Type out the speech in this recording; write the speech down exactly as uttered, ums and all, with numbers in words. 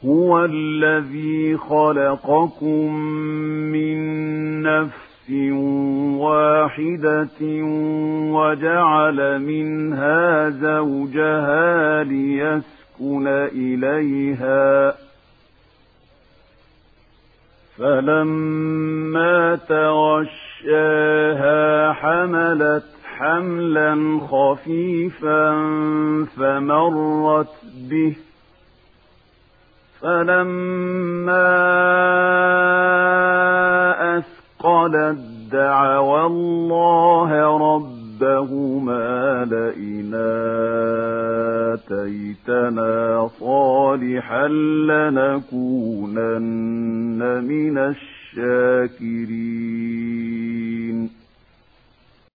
هو الذي خلقكم من نفس واحدة وجعل منها زوجها ليسكن إليها فلما تغشاها حملت حملا خفيفا فمرت به فلما أثقلت دعوا الله ربهما لئن آتيتنا صالحا لنكونن من الشاكرين